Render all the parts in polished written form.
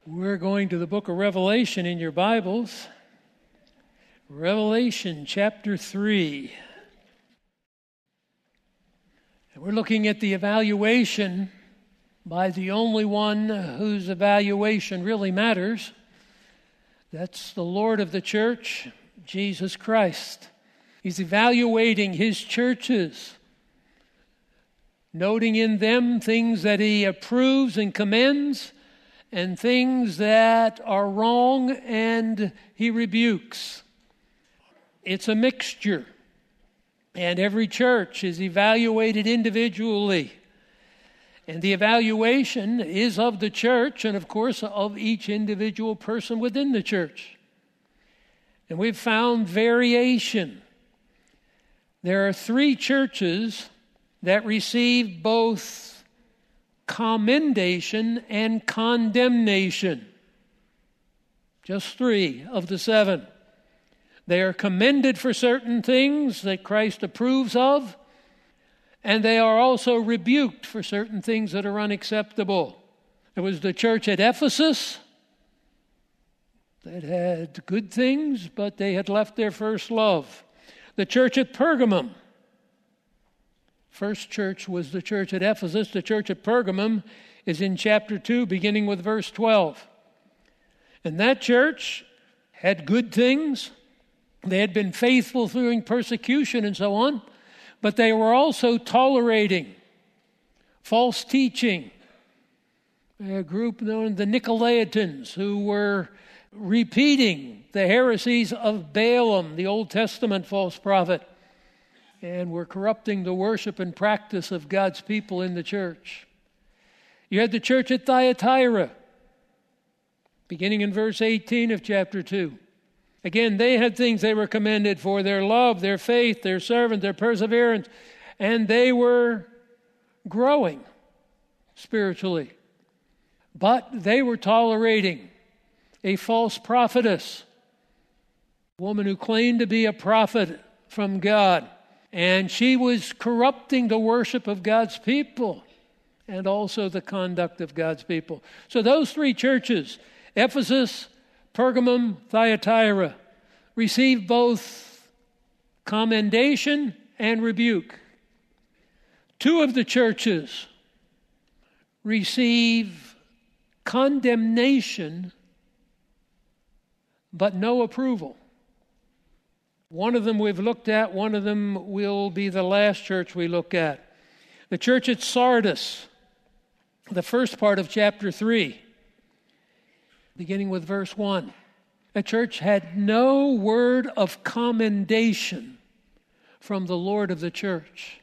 We're going to the book of Revelation in your Bibles. Revelation chapter 3. And we're looking at the evaluation by the only one whose evaluation really matters. That's the Lord of the church, Jesus Christ. He's evaluating his churches, noting in them things that he approves and commends, and things that are wrong and he rebukes. It's a mixture. And every church is evaluated individually. And the evaluation is of the church and, of course, of each individual person within the church. And we've found variation. There are 3 churches that receive both commendation and condemnation. Just 3 of the 7. They are commended for certain things that Christ approves of, and they are also rebuked for certain things that are unacceptable. There was the church at Ephesus that had good things, but they had left their first love. The church at Pergamum. First church was the church at Ephesus. The church at Pergamum is in chapter 2, beginning with verse 12. And that church had good things. They had been faithful during persecution and so on, but they were also tolerating false teaching. A group known as the Nicolaitans, who were repeating the heresies of Balaam, the Old Testament false prophet, and were corrupting the worship and practice of God's people in the church. You had the church at Thyatira, beginning in verse 18 of chapter 2. Again, they had things they were commended for: their love, their faith, their servant, their perseverance, and they were growing spiritually. But they were tolerating a false prophetess, a woman who claimed to be a prophet from God. And she was corrupting the worship of God's people and also the conduct of God's people. So those 3 churches, Ephesus, Pergamum, Thyatira, received both commendation and rebuke. 2 of the churches receive condemnation but no approval. One of them we've looked at. One of them will be the last church we look at. The church at Sardis, the first part of chapter 3, beginning with verse 1. The church had no word of commendation from the Lord of the church.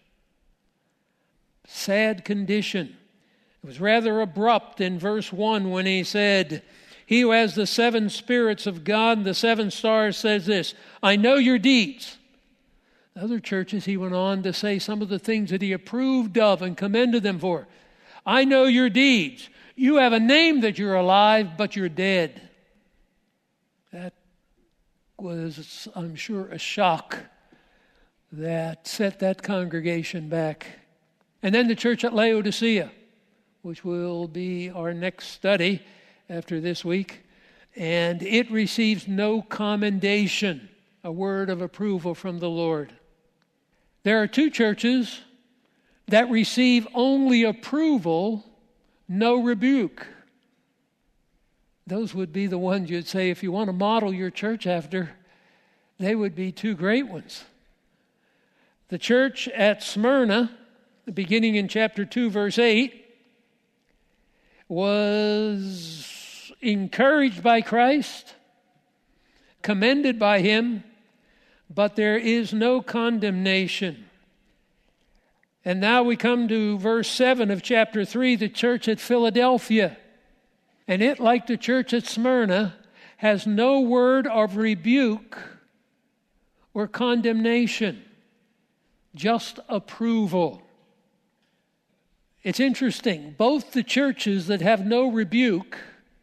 Sad condition. It was rather abrupt in verse 1 when he said, "He who has the 7 spirits of God and the 7 stars says this, I know your deeds." Other churches, he went on to say some of the things that he approved of and commended them for. "I know your deeds. You have a name that you're alive, but you're dead." That was, I'm sure, a shock that set that congregation back. And then the church at Laodicea, which will be our next study after this week, and it receives no commendation, a word of approval from the Lord. There are 2 churches that receive only approval, no rebuke. Those would be the ones you'd say, if you want to model your church after, they would be 2 great ones. The church at Smyrna, beginning in chapter 2, verse 8, was encouraged by Christ, commended by him, but there is no condemnation. And now we come to verse 7 of chapter 3, the church at Philadelphia. And it, like the church at Smyrna, has no word of rebuke or condemnation, just approval. It's interesting. Both the churches that have no rebuke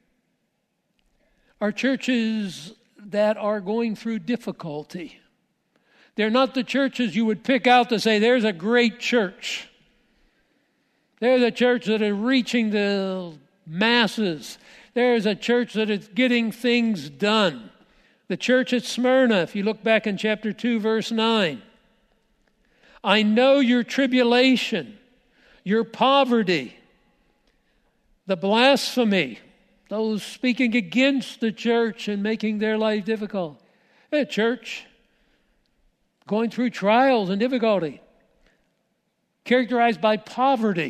are churches that are going through difficulty. They're not the churches you would pick out to say, there's a great church. They're the church that are reaching the masses. There's a church that is getting things done. The church at Smyrna, if you look back in chapter 2, verse 9. I know your tribulation, your poverty, the blasphemy, those speaking against the church and making their life difficult. A church going through trials and difficulty, characterized by poverty.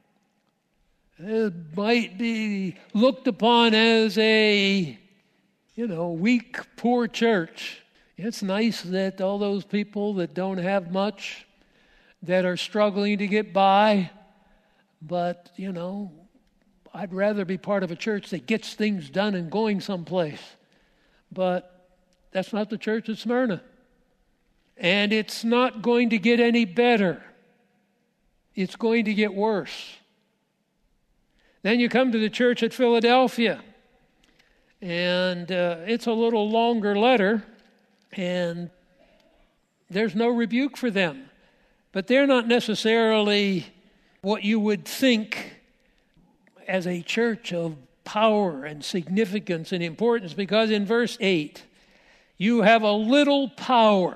It might be looked upon as a, weak, poor church. It's nice that all those people that don't have much, that are struggling to get by, but, I'd rather be part of a church that gets things done and going someplace. But that's not the church at Smyrna. And it's not going to get any better. It's going to get worse. Then you come to the church at Philadelphia. And it's a little longer letter. And there's no rebuke for them. But they're not necessarily what you would think as a church of power and significance and importance, because in verse 8, you have a little power.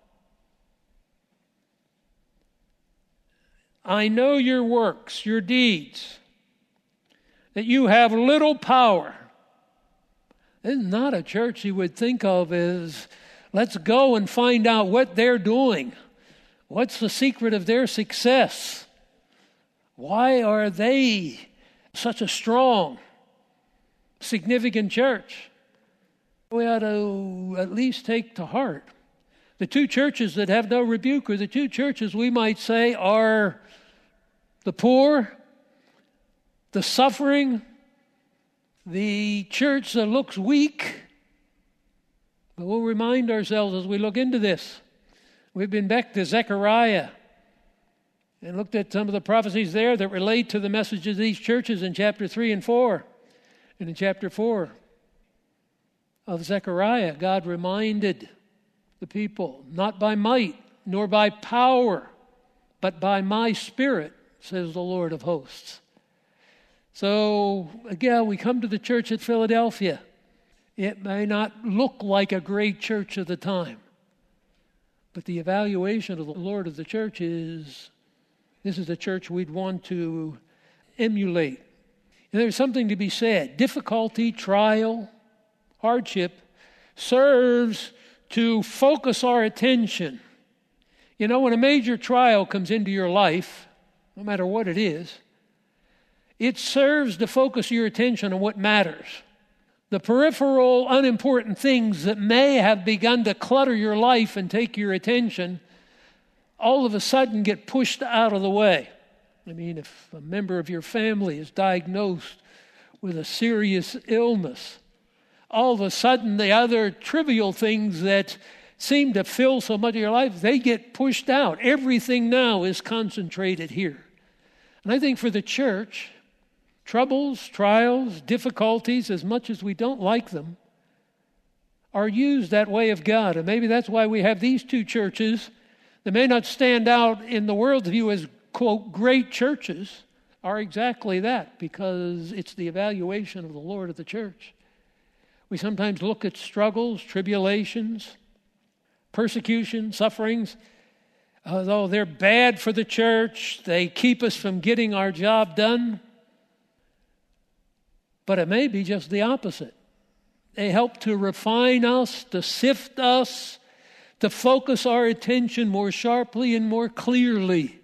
I know your works, your deeds, that you have little power. This is not a church you would think of as, let's go and find out what they're doing. What's the secret of their success? Why are they such a strong, significant church? We ought to at least take to heart. The two churches that have no rebuke are the two churches we might say are the poor, the suffering, the church that looks weak. But we'll remind ourselves as we look into this. We've been back to Zechariah and looked at some of the prophecies there that relate to the message of these churches in chapter 3 and 4. And in chapter 4 of Zechariah, God reminded the people, not by might nor by power, but by my Spirit, says the Lord of hosts. So, again, we come to the church at Philadelphia. It may not look like a great church of the time, but the evaluation of the Lord of the church is, this is a church we'd want to emulate. And there's something to be said. Difficulty, trial, hardship serves to focus our attention. When a major trial comes into your life, no matter what it is, it serves to focus your attention on what matters. The peripheral, unimportant things that may have begun to clutter your life and take your attention all of a sudden get pushed out of the way. If a member of your family is diagnosed with a serious illness, all of a sudden the other trivial things that seem to fill so much of your life, they get pushed out. Everything now is concentrated here. And I think for the church, troubles, trials, difficulties, as much as we don't like them, are used that way of God. And maybe that's why we have these two churches that may not stand out in the world's view as, quote, great churches, are exactly that, because it's the evaluation of the Lord of the church. We sometimes look at struggles, tribulations, persecution, sufferings. Although they're bad for the church, they keep us from getting our job done. But it may be just the opposite. They help to refine us, to sift us, to focus our attention more sharply and more clearly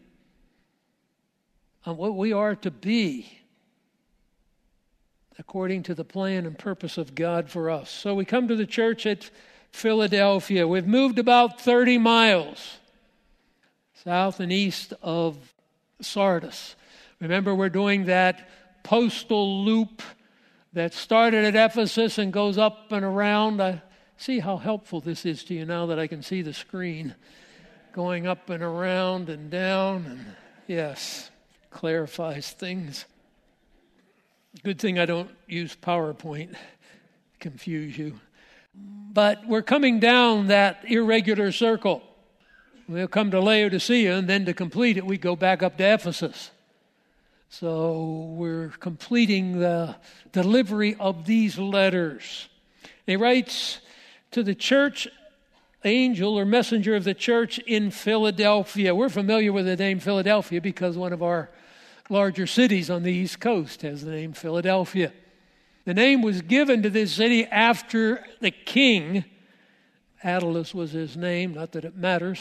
on what we are to be according to the plan and purpose of God for us. So we come to the church at Philadelphia. We've moved about 30 miles south and east of Sardis. Remember, we're doing that postal loop that started at Ephesus and goes up and around. I see how helpful this is to you now that I can see the screen going up and around and down. And yes, clarifies things. Good thing I don't use PowerPoint, confuse you. But we're coming down that irregular circle. We'll come to Laodicea, and then to complete it, we go back up to Ephesus. So we're completing the delivery of these letters. He writes to the church angel or messenger of the church in Philadelphia. We're familiar with the name Philadelphia because one of our larger cities on the East Coast has the name Philadelphia. The name was given to this city after the king. Attalus was his name, not that it matters.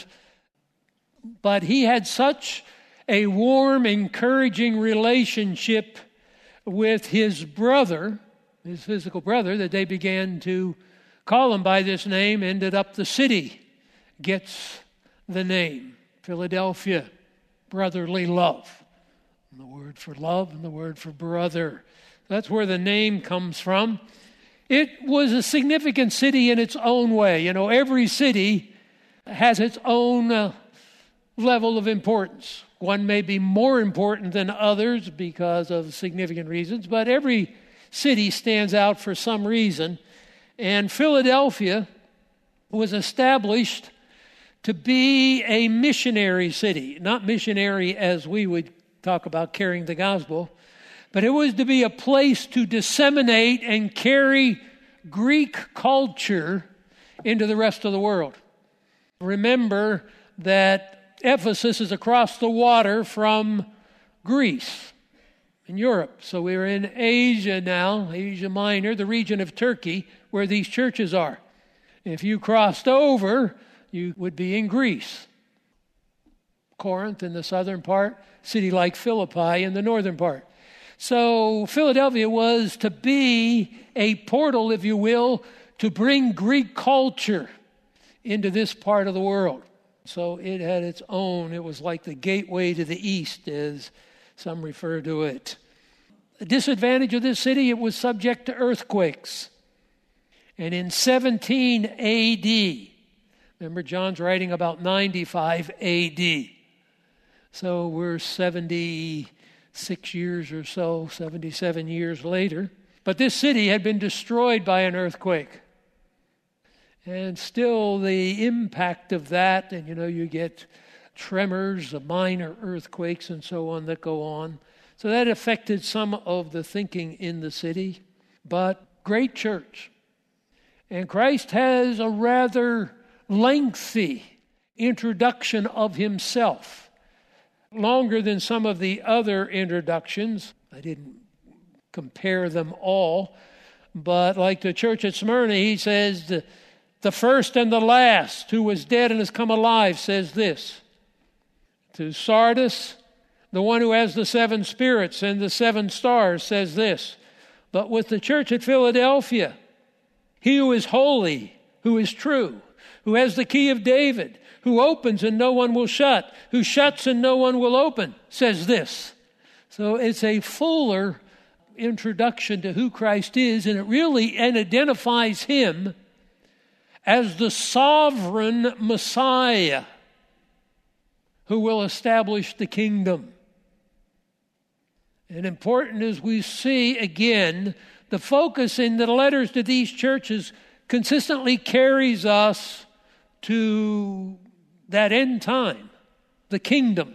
But he had such a warm, encouraging relationship with his brother, his physical brother, that they began to call him by this name. Ended up the city gets the name Philadelphia, brotherly love. And the word for love and the word for brother. That's where the name comes from. It was a significant city in its own way. You know, every city has its own level of importance. One may be more important than others because of significant reasons, but every city stands out for some reason. And Philadelphia was established to be a missionary city, not missionary as we would talk about carrying the gospel, but it was to be a place to disseminate and carry Greek culture into the rest of the world. Remember that Ephesus is across the water from Greece in Europe. So we're in Asia now, Asia Minor, the region of Turkey, where these churches are. If you crossed over, you would be in Greece. Corinth in the southern part, city like Philippi in the northern part. So Philadelphia was to be a portal, if you will, to bring Greek culture into this part of the world. So it had its own. It was like the gateway to the east, as some refer to it. The disadvantage of this city, it was subject to earthquakes. And in 17 A.D., remember John's writing about 95 A.D., so we're 76 years or so, 77 years later. But this city had been destroyed by an earthquake. And still the impact of that, and you get tremors, minor earthquakes and so on that go on. So that affected some of the thinking in the city. But great church. And Christ has a rather lengthy introduction of himself. Longer than some of the other introductions. I didn't compare them all. But like the church at Smyrna, he says, the first and the last, who was dead and has come alive, says this. To Sardis, the one who has the 7 spirits and the 7 stars, says this. But with the church at Philadelphia, he who is holy, who is true, who has the key of David, who opens and no one will shut, who shuts and no one will open, says this. So it's a fuller introduction to who Christ is, and it really identifies him as the sovereign Messiah who will establish the kingdom. And important as we see, again, the focus in the letters to these churches consistently carries us to that end time, the kingdom.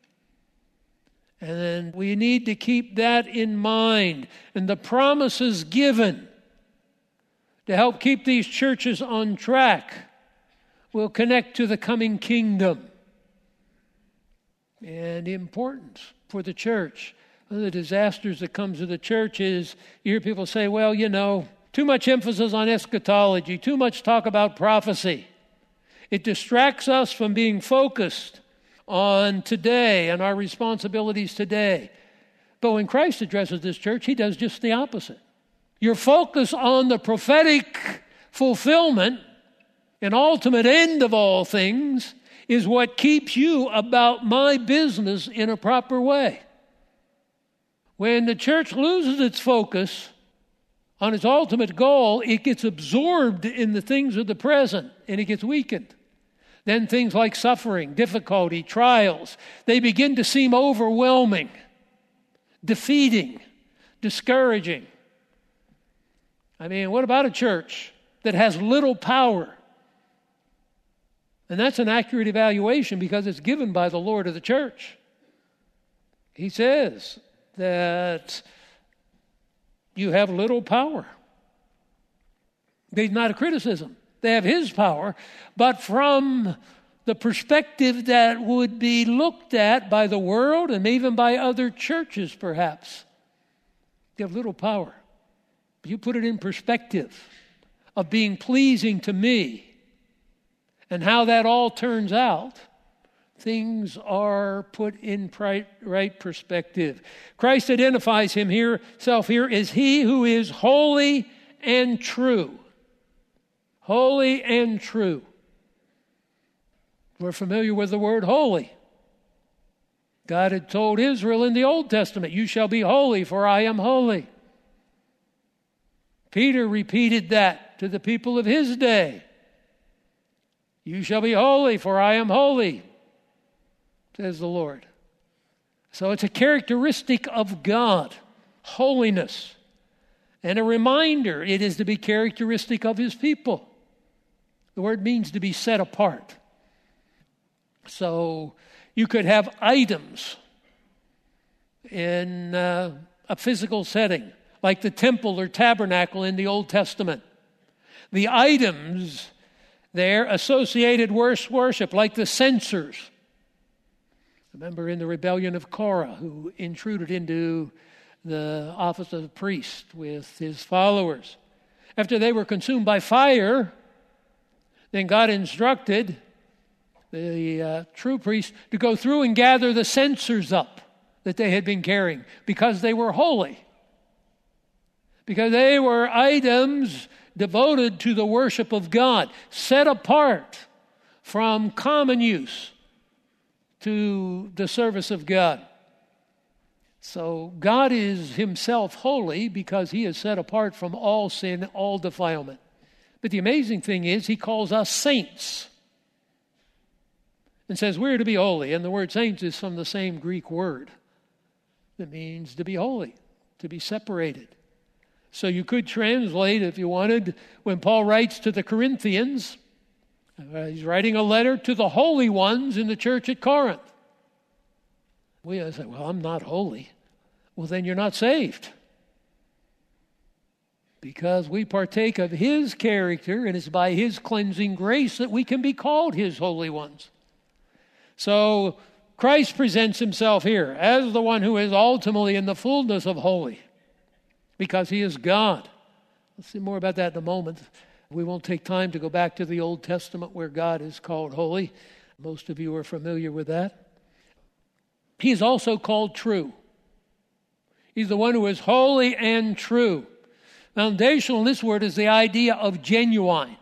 And we need to keep that in mind. And the promises given to help keep these churches on track will connect to the coming kingdom. And the importance for the church. One of the disasters that comes to the church is you hear people say, well, too much emphasis on eschatology, too much talk about prophecy. It distracts us from being focused on today and our responsibilities today. But when Christ addresses this church, he does just the opposite. Your focus on the prophetic fulfillment and ultimate end of all things is what keeps you about my business in a proper way. When the church loses its focus on its ultimate goal, it gets absorbed in the things of the present and it gets weakened. Then things like suffering, difficulty, trials, they begin to seem overwhelming, defeating, discouraging. What about a church that has little power? And that's an accurate evaluation because it's given by the Lord of the church. He says, that you have little power. It's not a criticism. They have his power, but from the perspective that would be looked at by the world and even by other churches, perhaps, you have little power. You put it in perspective of being pleasing to me and how that all turns out, things are put in right perspective. Christ identifies himself here as he who is holy and true. Holy and true. We're familiar with the word holy. God had told Israel in the Old Testament, "You shall be holy, for I am holy." Peter repeated that to the people of his day. "You shall be holy, for I am holy," says the Lord. So it's a characteristic of God, holiness. And a reminder, it is to be characteristic of his people. The word means to be set apart. So you could have items in a physical setting, like the temple or tabernacle in the Old Testament. The items there associated worship, like the censers. Remember in the rebellion of Korah, who intruded into the office of the priest with his followers. After they were consumed by fire, then God instructed the true priest to go through and gather the censers up that they had been carrying, because they were holy. Because they were items devoted to the worship of God, set apart from common use to the service of God. So God is himself holy because he is set apart from all sin, all defilement. But the amazing thing is he calls us saints and says we're to be holy. And the word saints is from the same Greek word that means to be holy, to be separated. So you could translate, if you wanted, when Paul writes to the Corinthians, he's writing a letter to the holy ones in the church at Corinth. We say, well, I'm not holy. Well, then you're not saved. Because we partake of his character, and it's by his cleansing grace that we can be called his holy ones. So Christ presents himself here as the one who is ultimately in the fullness of holy, because he is God. We'll see more about that in a moment. We won't take time to go back to the Old Testament where God is called holy. Most of you are familiar with that. He is also called true. He's the one who is holy and true. Foundational in this word is the idea of genuine.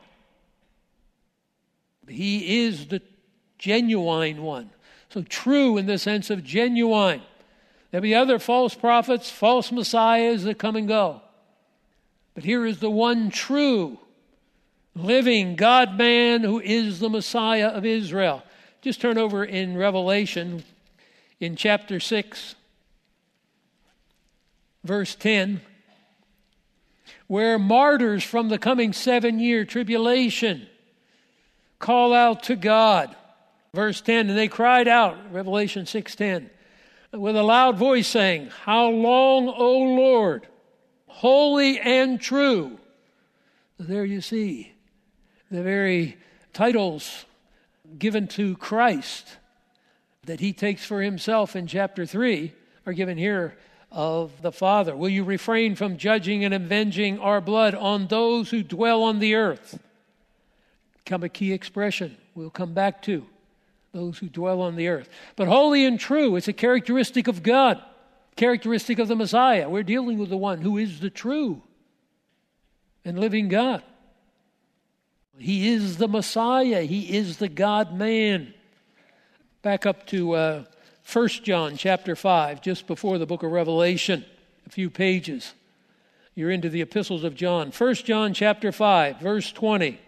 He is the genuine one. So true in the sense of genuine. There'll be other false prophets, false messiahs that come and go. But here is the one true, living God-man who is the Messiah of Israel. Just turn over in Revelation in chapter 6, verse 10, where martyrs from the coming 7-year tribulation call out to God. Verse 10, and they cried out, Revelation 6:10, with a loud voice saying, "How long, O Lord, holy and true?" There you see the very titles given to Christ that he takes for himself in chapter 3 are given here of the Father. Will you refrain from judging and avenging our blood on those who dwell on the earth? Come a key expression we'll come back to. Those who dwell on the earth. But holy and true, it's a characteristic of God, characteristic of the Messiah. We're dealing with the one who is the true and living God. He is the Messiah. He is the God-man. Back up to 1 John chapter 5, just before the book of Revelation, a few pages. You're into the epistles of John. 1 John chapter 5, verse 20.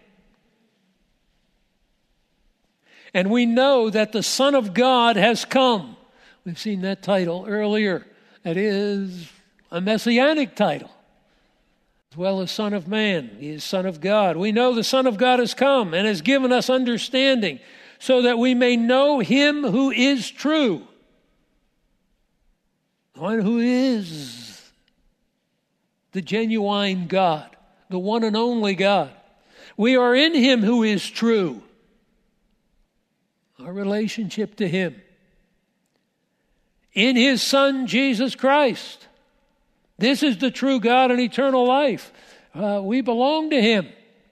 And we know that the Son of God has come. We've seen that title earlier. That is a messianic title, as well as Son of Man. He is Son of God. We know the Son of God has come and has given us understanding so that we may know him who is true. one who is the genuine God, the one and only God. We are in Him who is true. Our relationship to Him. In His Son, Jesus Christ. This is the true God and eternal life. We belong to Him.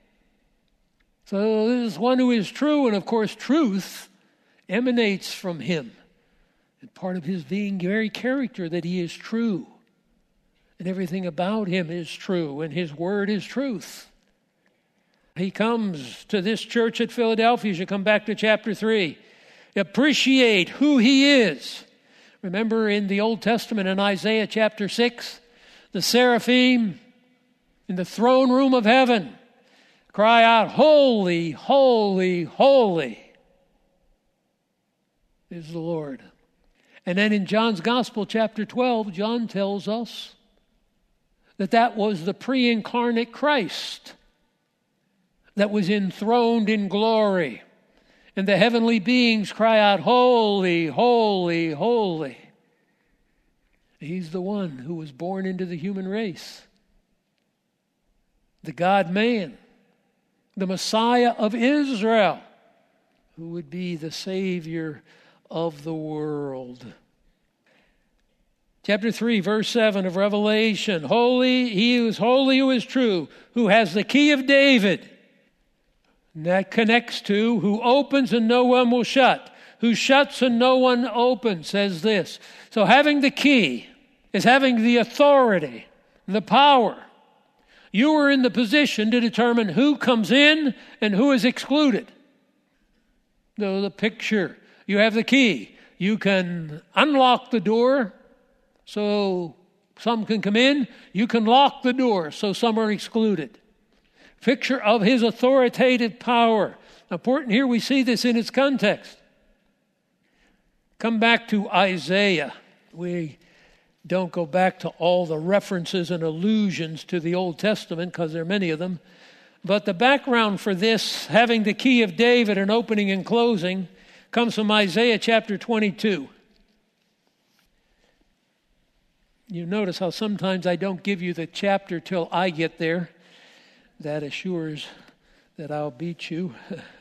So this is one who is true, and of course truth emanates from Him. And part of His being very character that He is true. And everything about Him is true, and His word is truth. He comes to this church at Philadelphia. You come back to chapter 3. Appreciate who He is. Remember in the Old Testament in Isaiah chapter 6, the seraphim in the throne room of heaven cry out, "Holy, holy, holy is the Lord." And then in John's Gospel, chapter 12, John tells us that was the pre-incarnate Christ that was enthroned in glory. And the heavenly beings cry out, "Holy, holy, holy." He's the one who was born into the human race. The God-man, the Messiah of Israel, who would be the Savior of the world. Chapter 3, verse 7 of Revelation. Holy, He who is holy, who is true, who has the key of David. And that connects to who opens and no one will shut. Who shuts and no one opens, says this. So having the key is having the authority, the power. You are in the position to determine who comes in and who is excluded. So the picture, you have the key. You can unlock the door so some can come in. You can lock the door so some are excluded. Picture of His authoritative power. Important here, we see this in its context. Come back to Isaiah. We don't go back to all the references and allusions to the Old Testament because there are many of them. But the background for this, having the key of David and opening and closing, comes from Isaiah chapter 22. You notice how sometimes I don't give you the chapter till I get there. That assures that I'll beat you.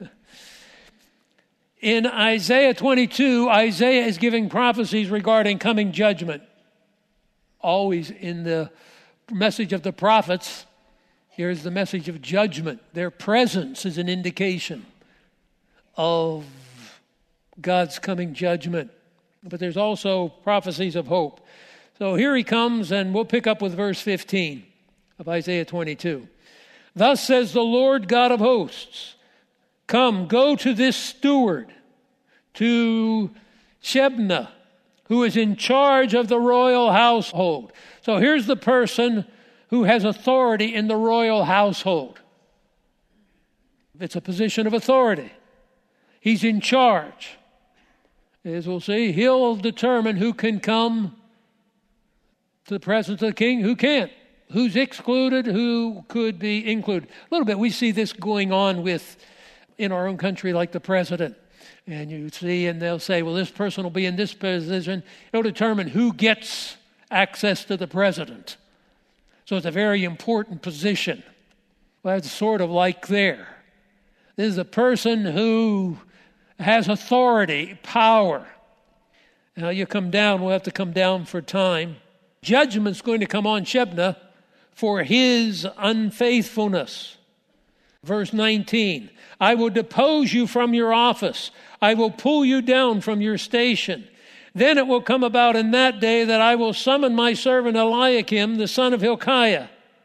In Isaiah 22, Isaiah is giving prophecies regarding coming judgment. Always in the message of the prophets, here's the message of judgment. Their presence is an indication of God's coming judgment. But there's also prophecies of hope. So here he comes, and we'll pick up with verse 15 of Isaiah 22. Thus says the Lord God of hosts, come, go to this steward, to Shebna, who is in charge of the royal household. So here's the person who has authority in the royal household. It's a position of authority. He's in charge. As we'll see, he'll determine who can come to the presence of the king, who can't. Who's excluded, who could be included. A little bit we see this going on in our own country, like the president. And you see, and they'll say, well, this person will be in this position. It'll determine who gets access to the president. So it's a very important position. Well, it's sort of like there. This is a person who has authority, power. Now you come down, we'll have to come down for time. Judgment's going to come on Shebna for his unfaithfulness. Verse 19, I will depose you from your office. I will pull you down from your station. Then it will come about in that day that I will summon my servant Eliakim, the son of Hilkiah.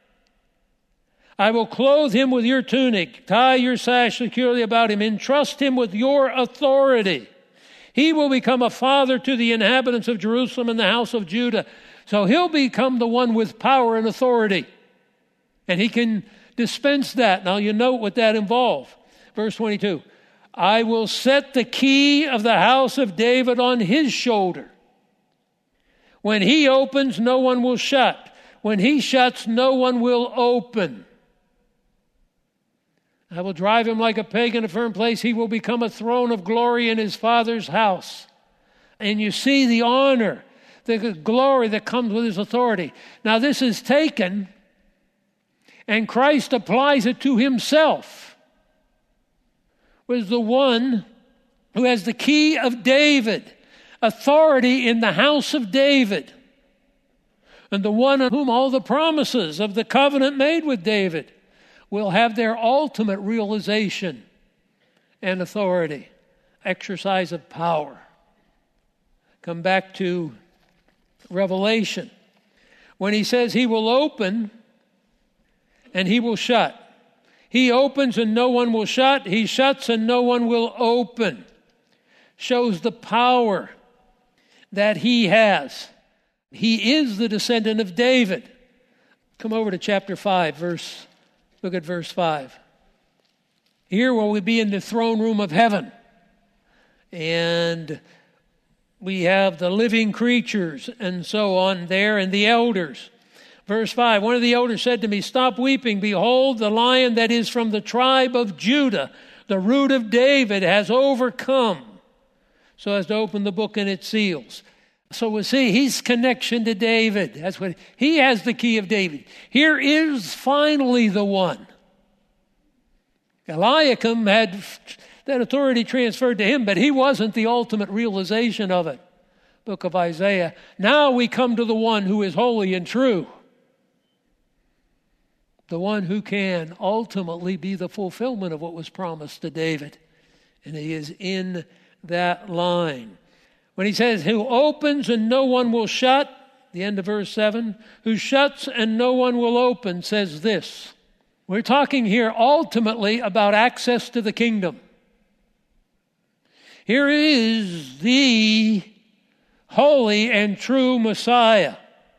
I will clothe him with your tunic, tie your sash securely about him, entrust him with your authority. He will become a father to the inhabitants of Jerusalem and the house of Judah. So he'll become the one with power and authority. And he can dispense that. Now you note what that involves. Verse 22. I will set the key of the house of David on his shoulder. When he opens, no one will shut. When he shuts, no one will open. I will drive him like a peg in a firm place. He will become a throne of glory in his father's house. And you see the honor the glory that comes with his authority. Now this is taken, and Christ applies it to himself. Was the one who has the key of David, authority in the house of David, and the one on whom all the promises of the covenant made with David will have their ultimate realization and authority, exercise of power. Come back to Revelation. When he says he will open and he will shut. He opens and no one will shut. He shuts and no one will open. Shows the power that he has. He is the descendant of David. Come over to chapter 5, look at verse 5. Here will we be in the throne room of heaven. And we have the living creatures and so on there, and the elders. Verse 5, one of the elders said to me, "Stop weeping. Behold, the Lion that is from the tribe of Judah, the root of David, has overcome, so as to open the book and its seals." So we'll see his connection to David. That's what he has, the key of David. Here is finally the one. Eliakim had that authority transferred to him, but he wasn't the ultimate realization of it. Book of Isaiah. Now we come to the one who is holy and true. The one who can ultimately be the fulfillment of what was promised to David. And he is in that line. When he says, who opens and no one will shut, the end of verse 7, who shuts and no one will open, says this. We're talking here ultimately about access to the kingdom. Here is the holy and true Messiah.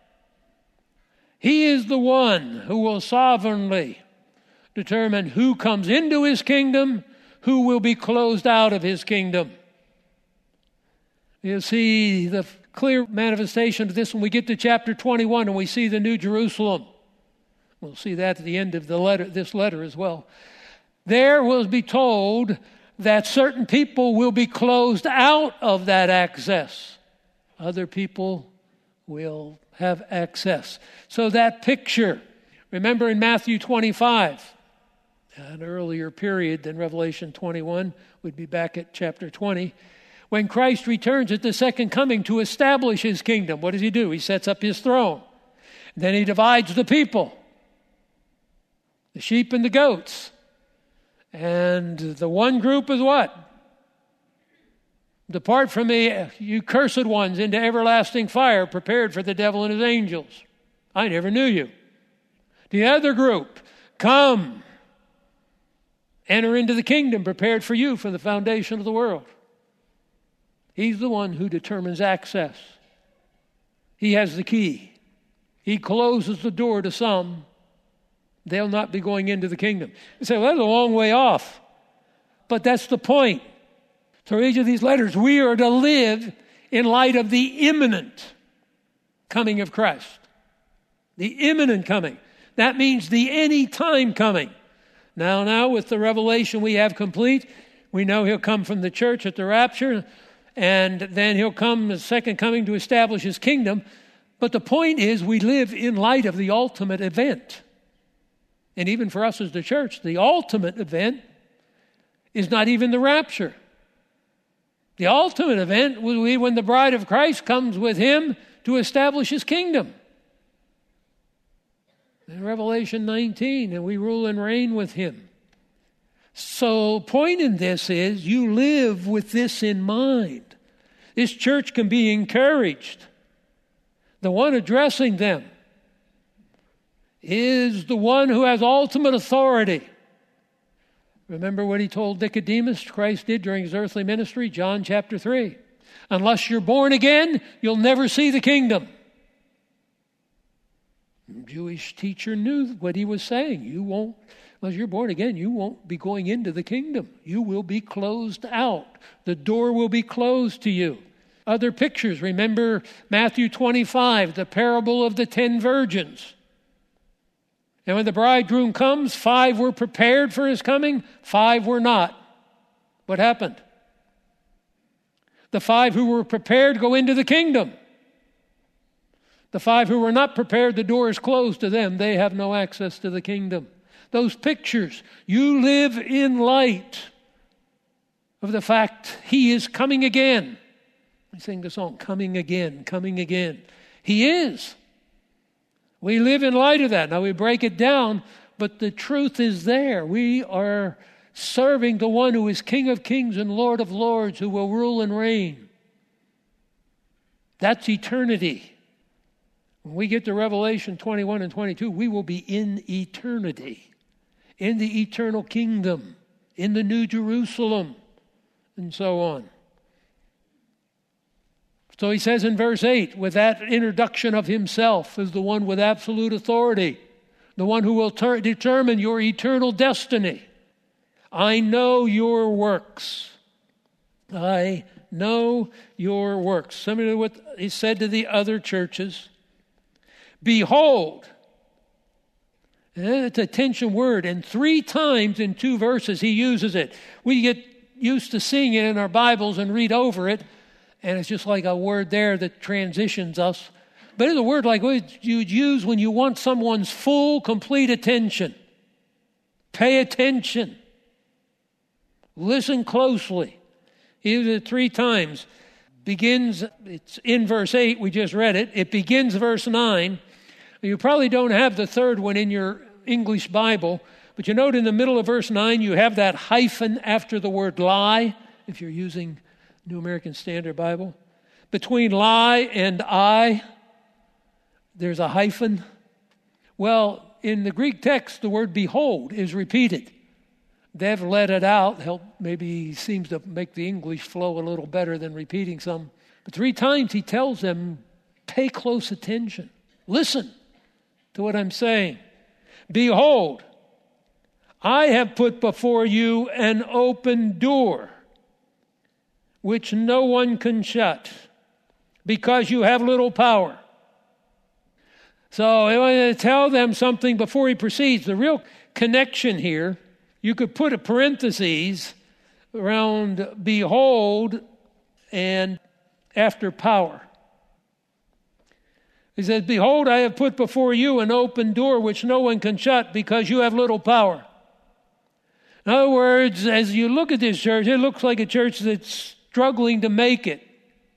He is the one who will sovereignly determine who comes into his kingdom, who will be closed out of his kingdom. You'll see the clear manifestation of this when we get to chapter 21 and we see the New Jerusalem. We'll see that at the end of this letter as well. There will be told that certain people will be closed out of that access. Other people will have access. So that picture, remember in Matthew 25, an earlier period than Revelation 21, we'd be back at chapter 20. When Christ returns at the second coming to establish his kingdom, what does he do? He sets up his throne. Then he divides the people, the sheep and the goats. And the one group is what? Depart from me, you cursed ones, into everlasting fire, prepared for the devil and his angels. I never knew you. The other group, come, enter into the kingdom prepared for you from the foundation of the world. He's the one who determines access. He has the key. He closes the door to some. They'll not be going into the kingdom. You say, well, that's a long way off. But that's the point. Through each of these letters, we are to live in light of the imminent coming of Christ. The imminent coming. That means the anytime coming. Now, with the revelation we have complete, we know he'll come from the church at the rapture, and then he'll come the second coming to establish his kingdom. But the point is, we live in light of the ultimate event. And even for us as the church, the ultimate event is not even the rapture. The ultimate event will be when the bride of Christ comes with him to establish his kingdom. In Revelation 19, and we rule and reign with him. So, point in this is, you live with this in mind. This church can be encouraged. The one addressing them is the one who has ultimate authority. Remember what he told Nicodemus Christ did during his earthly ministry? John chapter 3. Unless you're born again, you'll never see the kingdom. The Jewish teacher knew what he was saying. Unless you're born again, you won't be going into the kingdom. You will be closed out. The door will be closed to you. Other pictures. Remember Matthew 25, the parable of the 10 virgins. And when the bridegroom comes, 5 were prepared for his coming, 5 were not. What happened? The 5 who were prepared go into the kingdom. The 5 who were not prepared, the door is closed to them. They have no access to the kingdom. Those pictures, you live in light of the fact He is coming again. We sing the song, coming again, coming again. He is. We live in light of that. Now we break it down, but the truth is there. We are serving the one who is King of kings and Lord of lords, who will rule and reign. That's eternity. When we get to Revelation 21 and 22, we will be in eternity, in the eternal kingdom, in the New Jerusalem, and so on. So he says in verse 8, with that introduction of himself as the one with absolute authority, the one who will determine your eternal destiny. I know your works. I know your works. Similar to what he said to the other churches. Behold, it's a tension word, and 3 times in 2 verses he uses it. We get used to seeing it in our Bibles and read over it, and it's just like a word there that transitions us. But it's a word like you'd use when you want someone's full, complete attention. Pay attention. Listen closely. He uses it 3 times. It's in verse 8, we just read it. It begins verse 9. You probably don't have the 3rd one in your English Bible, but you note in the middle of verse 9, you have that hyphen after the word lie, if you're using New American Standard Bible. Between lie and I, there's a hyphen. Well, in the Greek text, the word behold is repeated. They've let it out. Maybe seems to make the English flow a little better than repeating some. But 3 times he tells them, pay close attention. Listen to what I'm saying. Behold, I have put before you an open door, which no one can shut, because you have little power. So he wanted to tell them something before he proceeds. The real connection here, you could put a parenthesis around behold and after power. He says, behold, I have put before you an open door which no one can shut because you have little power. In other words, as you look at this church, it looks like a church that's struggling to make it.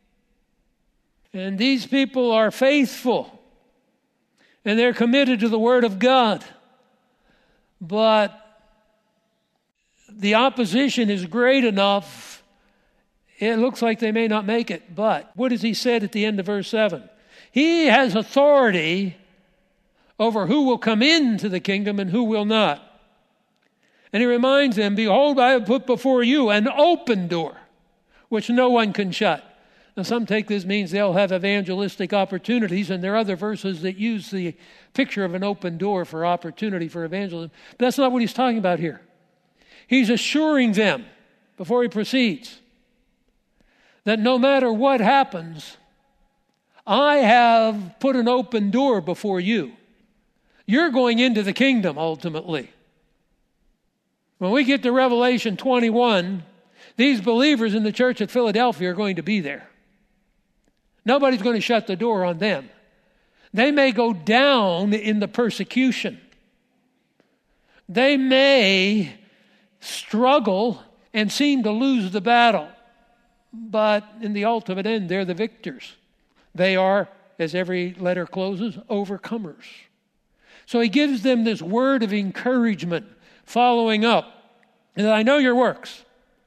And these people are faithful. And they're committed to the Word of God. But the opposition is great enough, it looks like they may not make it. But what does he say at the end of verse 7? He has authority over who will come into the kingdom and who will not. And he reminds them, behold, I have put before you an open door, which no one can shut. Now, some take this means they'll have evangelistic opportunities, and there are other verses that use the picture of an open door for opportunity for evangelism. But that's not what he's talking about here. He's assuring them, before he proceeds, that no matter what happens, I have put an open door before you. You're going into the kingdom, ultimately. When we get to Revelation 21, these believers in the church at Philadelphia are going to be there. Nobody's going to shut the door on them. They may go down in the persecution. They may struggle and seem to lose the battle. But in the ultimate end, they're the victors. They are, as every letter closes, overcomers. So he gives them this word of encouragement, following up. And I know your works.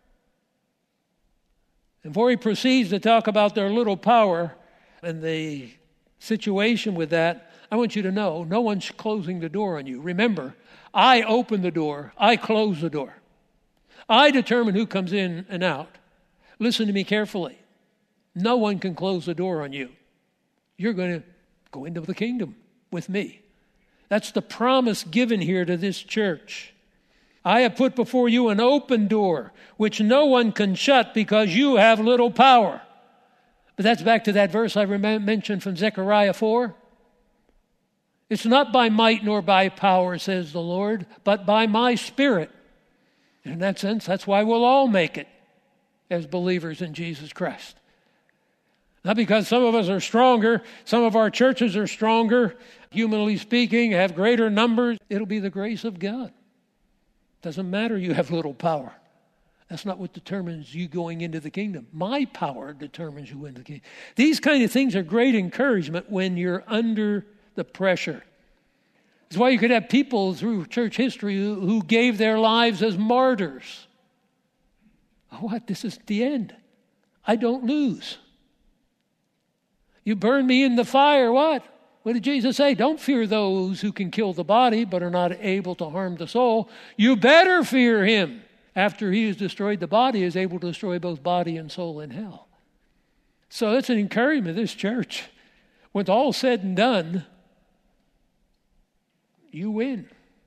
And before he proceeds to talk about their little power and the situation with that, I want you to know, no one's closing the door on you. Remember, I open the door. I close the door. I determine who comes in and out. Listen to me carefully. No one can close the door on you. You're going to go into the kingdom with me. That's the promise given here to this church. I have put before you an open door, which no one can shut because you have little power. But that's back to that verse I mentioned from Zechariah 4. It's not by might nor by power, says the Lord, but by my Spirit. And in that sense, that's why we'll all make it as believers in Jesus Christ. Not because some of us are stronger, some of our churches are stronger, humanly speaking, have greater numbers. It'll be the grace of God. Doesn't matter you have little power. That's not what determines you going into the kingdom. My power determines you into the kingdom. These kind of things are great encouragement when you're under the pressure. That's why you could have people through church history who gave their lives as martyrs. What? This is the end. I don't lose. You burn me in the fire, what? What did Jesus say? Don't fear those who can kill the body but are not able to harm the soul. You better fear him. After he has destroyed the body, is able to destroy both body and soul in hell. So it's an encouragement to this church. When it's all said and done, you win.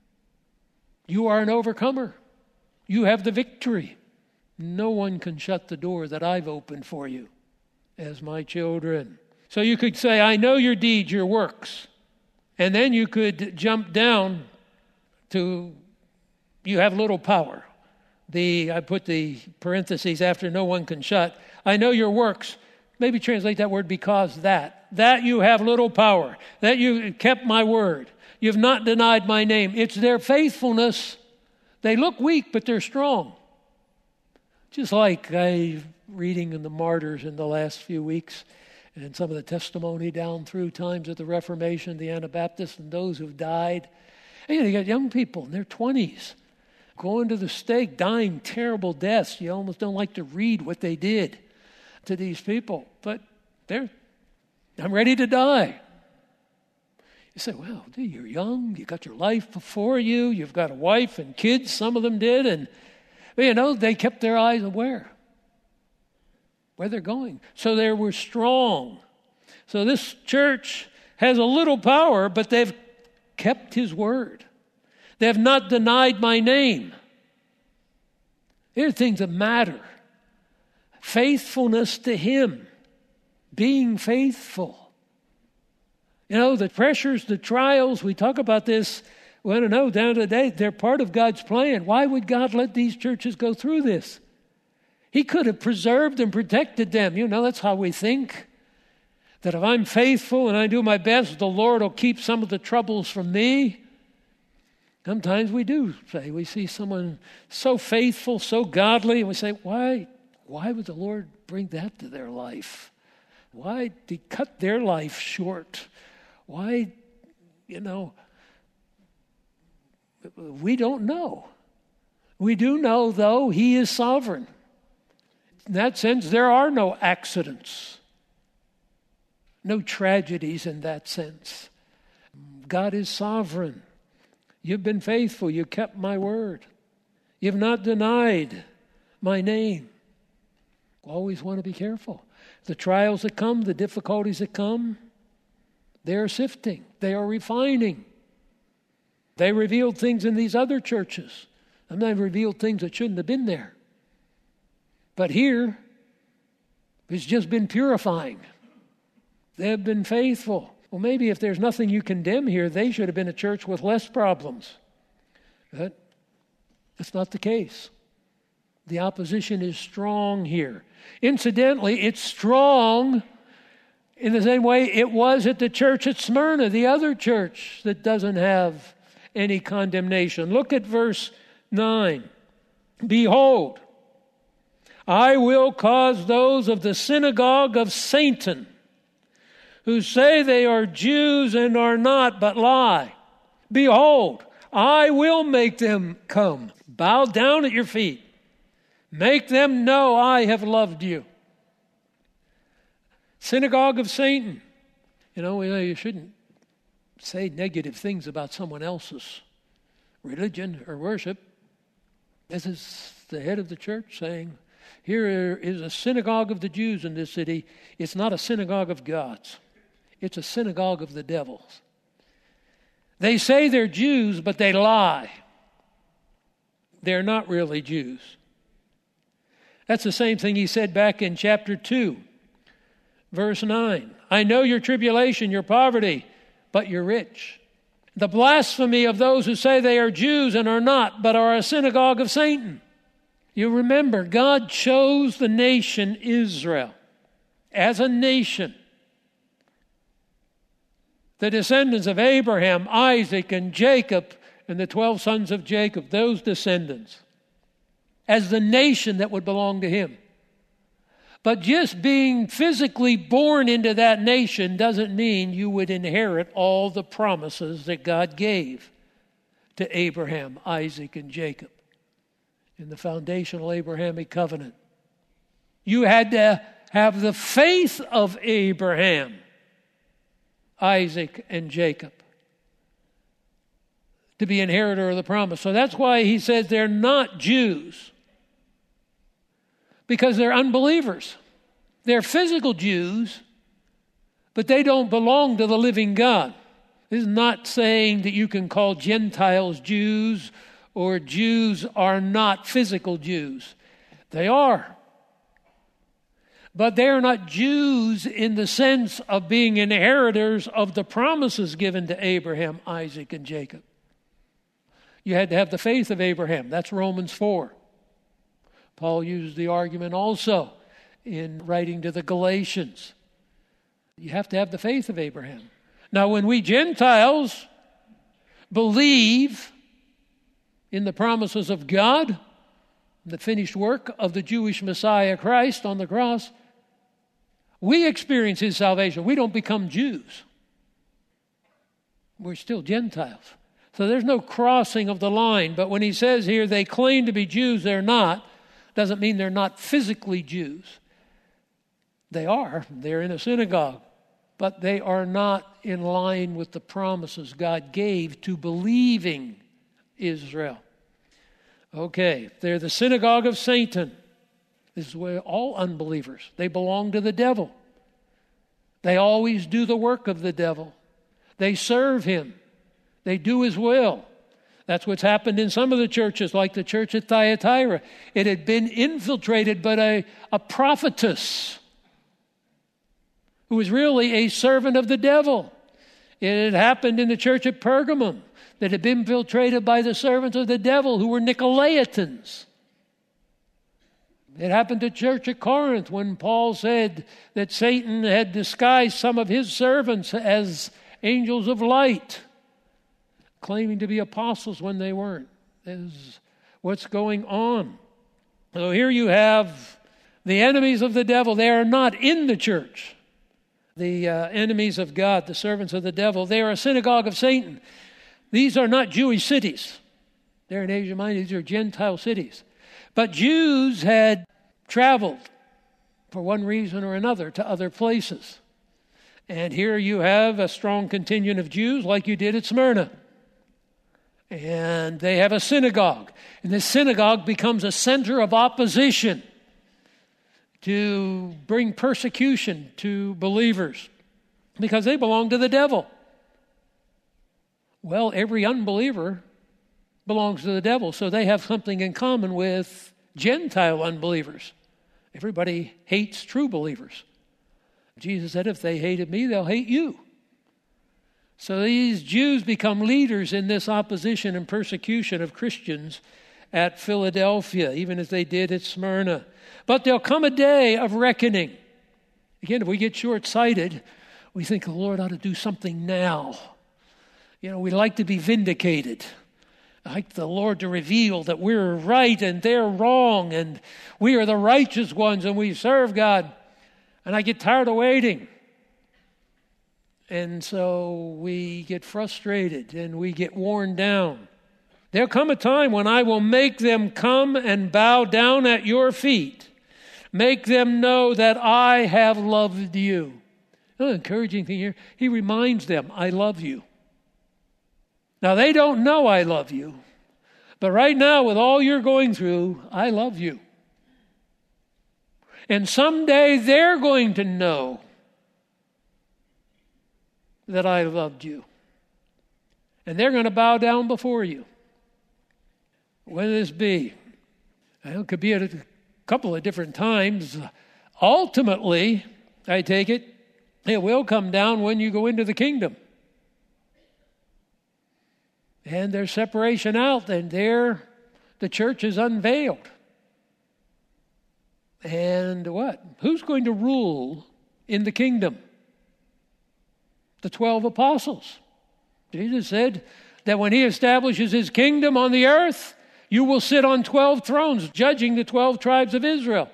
You are an overcomer. You have the victory. No one can shut the door that I've opened for you as my children. So you could say, I know your deeds, your works. And then you could jump down to, you have little power. I put the parentheses after no one can shut. I know your works. Maybe translate that word because that you have little power, that you kept my word. You've not denied my name. It's their faithfulness. They look weak, but they're strong. Just like I'm reading in the martyrs in the last few weeks and some of the testimony down through times of the Reformation, the Anabaptists, and those who've died. And you got young people in their 20s going to the stake, dying terrible deaths. You almost don't like to read what they did to these people. But I'm ready to die. You say, well, you're young. You got your life before you. You've got a wife and kids. Some of them did. And, they kept their eyes on where they're going. So they were strong. So this church has a little power, but they've kept his word. They have not denied my name. There are things that matter. Faithfulness to him. Being faithful. The pressures, the trials, we talk about this, down to the day, they're part of God's plan. Why would God let these churches go through this? He could have preserved and protected them. That's how we think. That if I'm faithful and I do my best, the Lord will keep some of the troubles from me. Sometimes we do say, we see someone so faithful, so godly, and we say, why would the Lord bring that to their life? Why did he cut their life short? Why, we don't know. We do know, though, he is sovereign. In that sense, there are no accidents, no tragedies in that sense. God is sovereign. You've been faithful. You kept my word. You've not denied my name. Always want to be careful. The trials that come, the difficulties that come, they are sifting. They are refining. They revealed things in these other churches. Sometimes revealed things that shouldn't have been there. But here, it's just been purifying. They have been faithful. Well, maybe if there's nothing you condemn here, they should have been a church with less problems. But that's not the case. The opposition is strong here. Incidentally, it's strong in the same way it was at the church at Smyrna, the other church that doesn't have any condemnation. Look at verse 9. Behold, I will cause those of the synagogue of Satan, who say they are Jews and are not, but lie. Behold, I will make them come, bow down at your feet. Make them know I have loved you. Synagogue of Satan. You shouldn't say negative things about someone else's religion or worship. This is the head of the church saying, here is a synagogue of the Jews in this city. It's not a synagogue of God's. It's a synagogue of the devils. They say they're Jews, but they lie. They're not really Jews. That's the same thing he said back in chapter 2, verse 9. I know your tribulation, your poverty, but you're rich. The blasphemy of those who say they are Jews and are not, but are a synagogue of Satan. You remember, God chose the nation Israel as a nation. The descendants of Abraham, Isaac, and Jacob, and the 12 sons of Jacob, those descendants, as the nation that would belong to him. But just being physically born into that nation doesn't mean you would inherit all the promises that God gave to Abraham, Isaac, and Jacob in the foundational Abrahamic covenant. You had to have the faith of Abraham, Isaac, and Jacob to be inheritor of the promise. So that's why he says they're not Jews, because they're unbelievers. They're physical Jews, but they don't belong to the living God. This is not saying that you can call Gentiles Jews or Jews are not physical Jews. They are. But they are not Jews in the sense of being inheritors of the promises given to Abraham, Isaac, and Jacob. You had to have the faith of Abraham. That's Romans 4. Paul used the argument also in writing to the Galatians. You have to have the faith of Abraham. Now, when we Gentiles believe in the promises of God, the finished work of the Jewish Messiah Christ on the cross, we experience his salvation. We don't become Jews. We're still Gentiles. So there's no crossing of the line. But when he says here they claim to be Jews, they're not, doesn't mean they're not physically Jews. They are. They're in a synagogue. But they are not in line with the promises God gave to believing Israel. Okay, they're the synagogue of Satan. This is where all unbelievers, they belong to the devil. They always do the work of the devil. They serve him. They do his will. That's what's happened in some of the churches, like the church at Thyatira. It had been infiltrated by a prophetess who was really a servant of the devil. It had happened in the church at Pergamum that had been infiltrated by the servants of the devil who were Nicolaitans. It happened to the church at Corinth when Paul said that Satan had disguised some of his servants as angels of light, claiming to be apostles when they weren't. This is what's going on. So here you have the enemies of the devil. They are not in the church. The enemies of God, the servants of the devil, they are a synagogue of Satan. These are not Jewish cities. They're in Asia Minor. These are Gentile cities. But Jews had traveled for one reason or another to other places. And here you have a strong contingent of Jews like you did at Smyrna. And they have a synagogue. And this synagogue becomes a center of opposition to bring persecution to believers because they belong to the devil. Well, every unbeliever belongs to the devil, so they have something in common with Gentile unbelievers. Everybody hates true believers. Jesus said, if they hated me, they'll hate you. So these Jews become leaders in this opposition and persecution of Christians at Philadelphia, even as they did at Smyrna. But there'll come a day of reckoning. Again, if we get short-sighted, we think the Lord ought to do something now. You know, we like to be vindicated. I like the Lord to reveal that we're right and they're wrong and we are the righteous ones and we serve God. And I get tired of waiting. And so we get frustrated and we get worn down. There'll come a time when I will make them come and bow down at your feet. Make them know that I have loved you. An encouraging thing here, he reminds them, I love you. Now, they don't know I love you. But right now, with all you're going through, I love you. And someday they're going to know that I loved you. And they're going to bow down before you. When will this be? Well, it could be at a couple of different times. Ultimately, I take it, it will come down when you go into the kingdom. And there's separation out, and there the church is unveiled. And what? Who's going to rule in the kingdom. The 12 apostles. Jesus said that when he establishes his kingdom on the earth, you will sit on 12 thrones, judging the 12 tribes of Israel.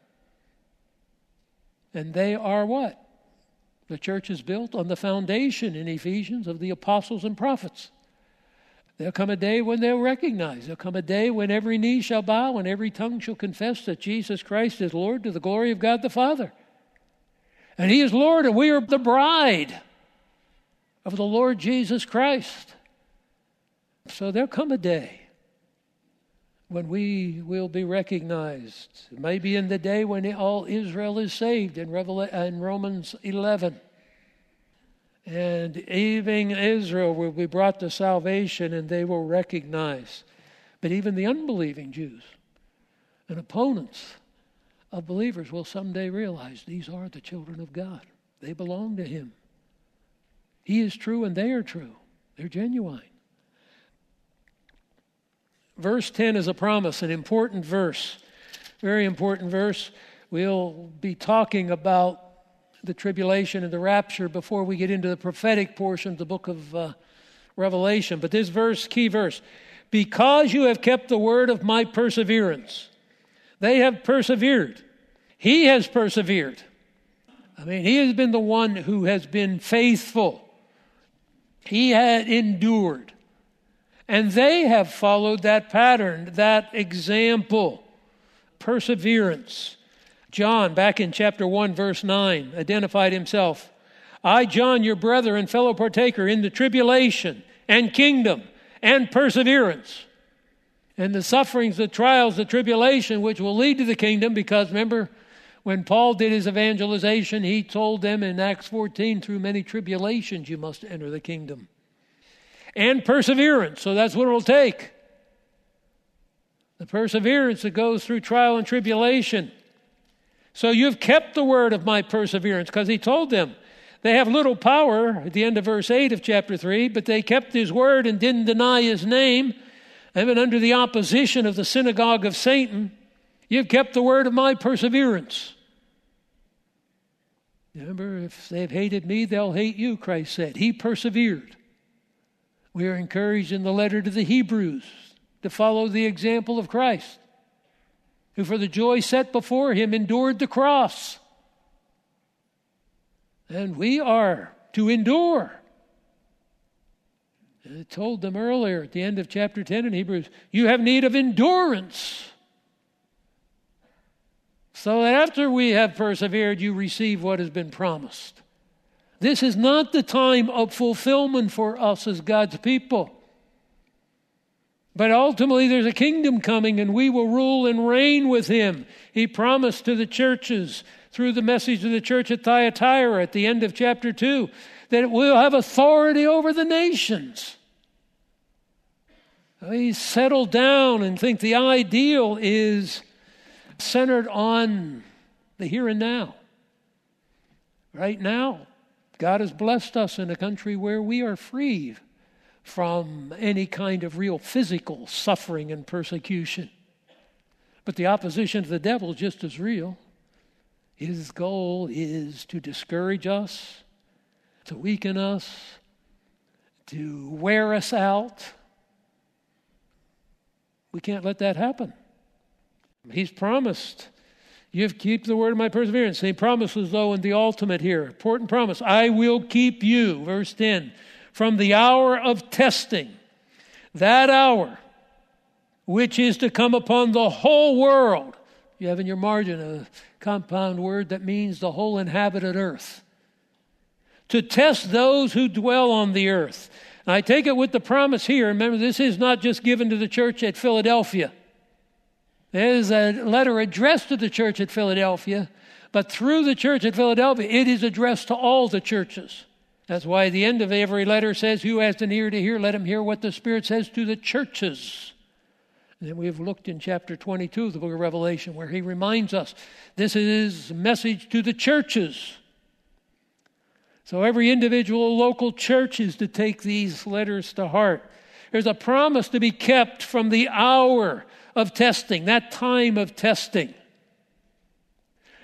And they are what? The church is built on the foundation in Ephesians of the apostles and prophets. There'll come a day when they'll recognize. There'll come a day when every knee shall bow and every tongue shall confess that Jesus Christ is Lord to the glory of God the Father. And he is Lord, and we are the bride of the Lord Jesus Christ. So there'll come a day when we will be recognized. It may be in the day when all Israel is saved in Romans 11. And even Israel will be brought to salvation and they will recognize. But even the unbelieving Jews and opponents of believers will someday realize these are the children of God. They belong to him. He is true and they are true. They're genuine. Verse 10 is a promise, an important verse. Very important verse. We'll be talking about the tribulation and the rapture before we get into the prophetic portion of the book of Revelation. But this verse, key verse, because you have kept the word of my perseverance. They have persevered. He has persevered. I mean, he has been the one who has been faithful. He had endured. And they have followed that pattern, that example, perseverance. John, back in chapter 1, verse 9, identified himself. I, John, your brother and fellow partaker in the tribulation and kingdom and perseverance and the sufferings, the trials, the tribulation, which will lead to the kingdom. Because remember, when Paul did his evangelization, he told them in Acts 14, through many tribulations you must enter the kingdom. And perseverance, so that's what it will take. The perseverance that goes through trial and tribulation. So you've kept the word of my perseverance, because he told them they have little power at the end of verse 8 of chapter 3, but they kept his word and didn't deny his name, even under the opposition of the synagogue of Satan. You've kept the word of my perseverance. Remember, if they've hated me, they'll hate you, Christ said. He persevered. We are encouraged in the letter to the Hebrews to follow the example of Christ, who for the joy set before him endured the cross. And we are to endure. And I told them earlier at the end of chapter 10 in Hebrews, you have need of endurance. So that after we have persevered, you receive what has been promised. This is not the time of fulfillment for us as God's people. But ultimately there's a kingdom coming and we will rule and reign with him. He promised to the churches through the message of the church at Thyatira at the end of chapter 2 that it will have authority over the nations. We settle down and think the ideal is centered on the here and now. Right now, God has blessed us in a country where we are free from any kind of real physical suffering and persecution. But the opposition to the devil is just as real. His goal is to discourage us, to weaken us, to wear us out. We can't let that happen. He's promised, you keep the word of my perseverance. He promises, though, in the ultimate here, important promise, I will keep you, verse 10, from the hour of testing, that hour which is to come upon the whole world. You have in your margin a compound word that means the whole inhabited earth. To test those who dwell on the earth. And I take it with the promise here. Remember, this is not just given to the church at Philadelphia. There's a letter addressed to the church at Philadelphia, but through the church at Philadelphia, it is addressed to all the churches. That's why the end of every letter says, who has an ear to hear, let him hear what the Spirit says to the churches. And then we've looked in chapter 22 of the book of Revelation, where he reminds us this is a message to the churches. So every individual local church is to take these letters to heart. There's a promise to be kept from the hour of testing, that time of testing.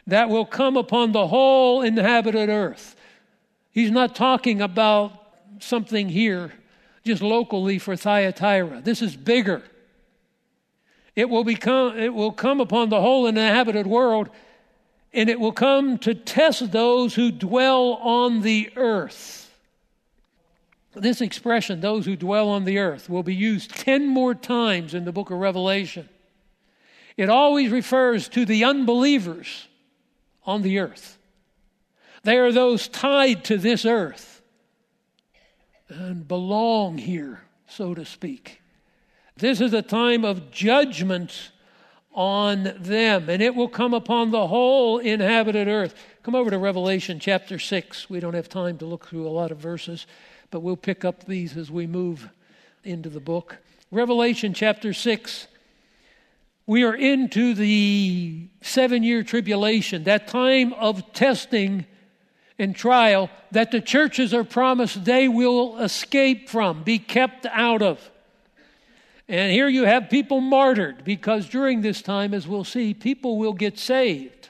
that will come upon the whole inhabited earth. He's not talking about something here just locally for Thyatira. This is bigger. It will come upon the whole inhabited world, and it will come to test those who dwell on the earth. This expression, those who dwell on the earth, will be used 10 more times in the book of Revelation. It always refers to the unbelievers on the earth. They are those tied to this earth and belong here, so to speak. This is a time of judgment on them, and it will come upon the whole inhabited earth. Come over to Revelation chapter 6. We don't have time to look through a lot of verses, but we'll pick up these as we move into the book. Revelation chapter 6. We are into the 7-year tribulation, that time of testing and trial that the churches are promised they will escape from, be kept out of. And here you have people martyred, because during this time, as we'll see, people will get saved,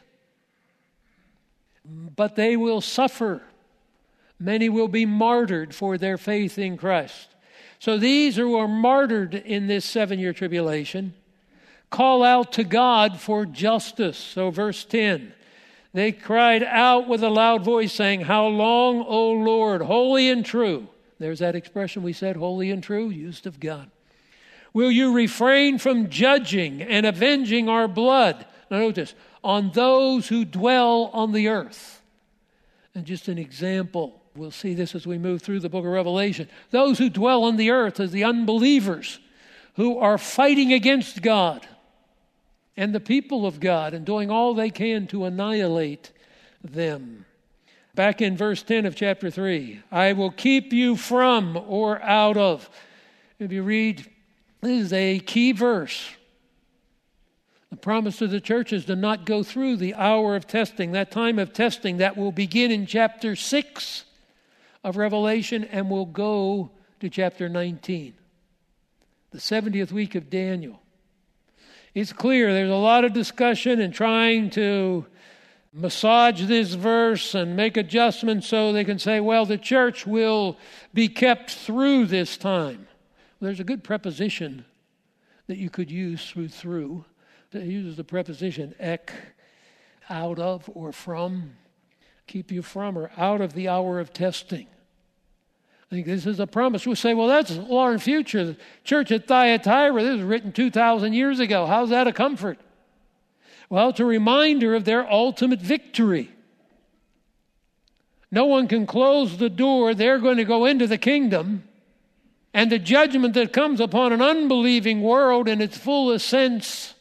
but they will suffer. Many will be martyred for their faith in Christ. So these who are martyred in this 7-year tribulation call out to God for justice. So verse 10, they cried out with a loud voice saying, "How long, O Lord, holy and true?" There's that expression we said, holy and true, used of God. "Will you refrain from judging and avenging our blood?" Now notice, on those who dwell on the earth. And just an example. We'll see this as we move through the book of Revelation. Those who dwell on the earth as the unbelievers who are fighting against God and the people of God and doing all they can to annihilate them. Back in verse 10 of chapter 3, "I will keep you from," or out of. If you read, this is a key verse. The promise to the church is to not go through the hour of testing, that time of testing that will begin in chapter 6 of Revelation and will go to chapter 19, the 70th week of Daniel. It's clear there's a lot of discussion and trying to massage this verse and make adjustments so they can say, well, the church will be kept through this time. Well, there's a good preposition that you could use through. It uses the preposition ek, out of or from. Keep you from or out of the hour of testing. I think this is a promise. We'll say, well, that's far in future. The church at Thyatira, this was written 2,000 years ago. How's that a comfort? Well, it's a reminder of their ultimate victory. No one can close the door. They're going to go into the kingdom. And the judgment that comes upon an unbelieving world in its fullest sense,